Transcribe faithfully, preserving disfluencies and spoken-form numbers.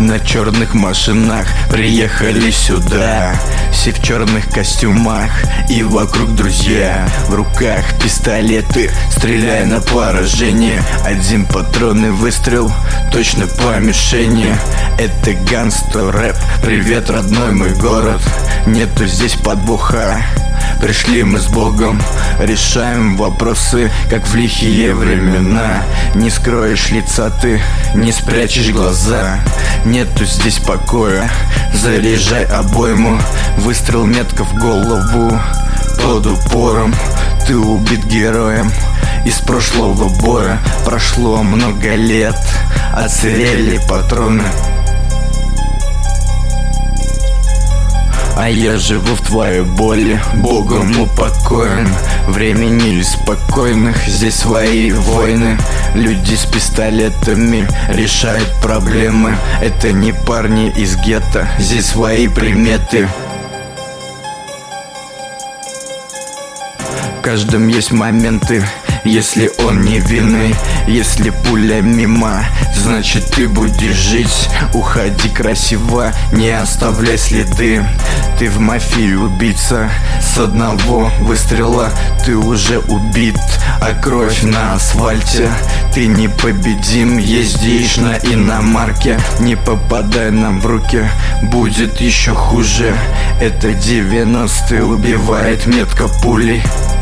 на черных машинах приехали сюда. Все в черных костюмах и вокруг друзья. В руках пистолеты, стреляя на поражение. Один патронный выстрел, точно по мишени. Это гангстер рэп, привет, родной мой город. Нету здесь подвоха, пришли мы с Богом. Решаем вопросы, как в лихие времена. Не скроешь лица ты, не спрячешь глаза. Нету здесь покоя, заряжай обойму. Выстрел метко в голову, под упором. Ты убит героем из прошлого боя. Прошло много лет, отсырели патроны. А я живу в твоей боли, Богом упокоен. Времени спокойных, здесь свои войны. Люди с пистолетами решают проблемы. Это не парни из гетто, здесь свои приметы. В каждом есть моменты, если он невинный. Если пуля мимо, значит ты будешь жить. Уходи красиво, не оставляй следы. Ты в мафии убийца, с одного выстрела ты уже убит. А кровь на асфальте, ты непобедим. Ездишь на иномарке, не попадай нам в руки, будет еще хуже. Это девяностые, убивает метко пулей.